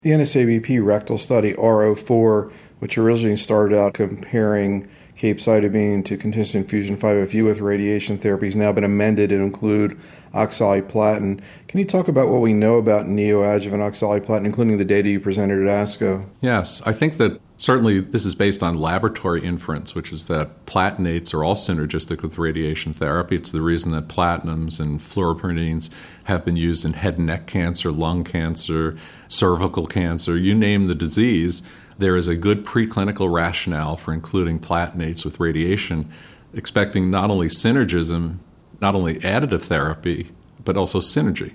The NSABP rectal study R04, which originally started out comparing capecitabine to continuous infusion 5-FU with radiation therapy, has now been amended to include oxaliplatin. Can you talk about what we know about neoadjuvant oxaliplatin, including the data you presented at ASCO? Yes, I think that certainly this is based on laboratory inference, which is that platinates are all synergistic with radiation therapy. It's the reason that platinums and fluoropyrimidines have been used in head and neck cancer, lung cancer, cervical cancer, you name the disease. There is a good preclinical rationale for including platinates with radiation, expecting not only synergism, not only additive therapy, but also synergy.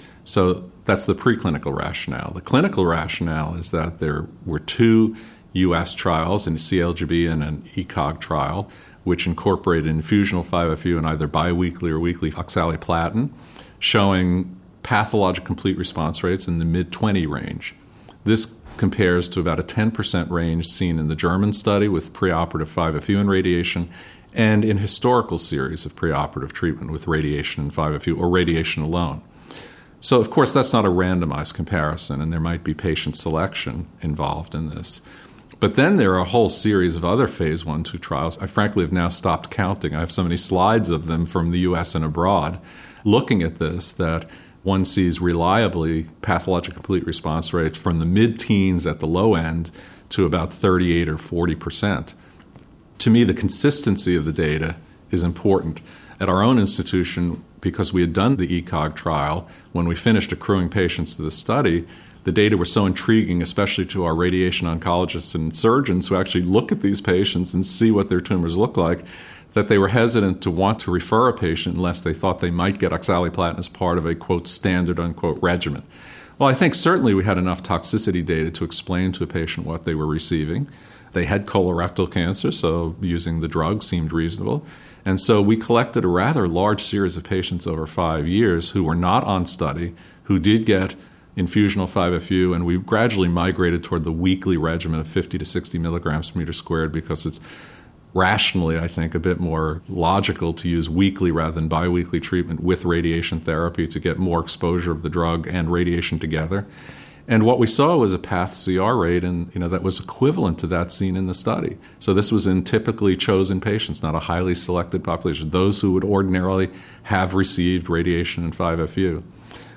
So that's the preclinical rationale. The clinical rationale is that there were two U.S. trials, an CLGB and an ECOG trial, which incorporated infusional 5-FU and either biweekly or weekly oxaliplatin, showing pathologic complete response rates in the mid-20 range. This compares to about a 10% range seen in the German study with preoperative 5-FU and radiation, and in historical series of preoperative treatment with radiation and 5-FU or radiation alone. So, of course, that's not a randomized comparison, and there might be patient selection involved in this. But then there are a whole series of other phase 1-2 trials. I frankly have now stopped counting. I have so many slides of them from the U.S. and abroad looking at this that one sees reliably pathologic complete response rates from the mid-teens at the low end to about 38 or 40%. To me, the consistency of the data is important. At our own institution, because we had done the ECOG trial, when we finished accruing patients to the study, the data were so intriguing, especially to our radiation oncologists and surgeons who actually look at these patients and see what their tumors look like, that they were hesitant to want to refer a patient unless they thought they might get oxaliplatin as part of a, quote, standard, unquote, regimen. Well, I think certainly we had enough toxicity data to explain to a patient what they were receiving. They had colorectal cancer, so using the drug seemed reasonable. And so we collected a rather large series of patients over 5 years who were not on study, who did get infusional 5-FU, and we gradually migrated toward the weekly regimen of 50 to 60 milligrams per meter squared because it's rationally, I think, a bit more logical to use weekly rather than biweekly treatment with radiation therapy to get more exposure of the drug and radiation together. And what we saw was a path CR rate, and that was equivalent to that seen in the study. So this was in typically chosen patients, not a highly selected population, those who would ordinarily have received radiation and 5-FU.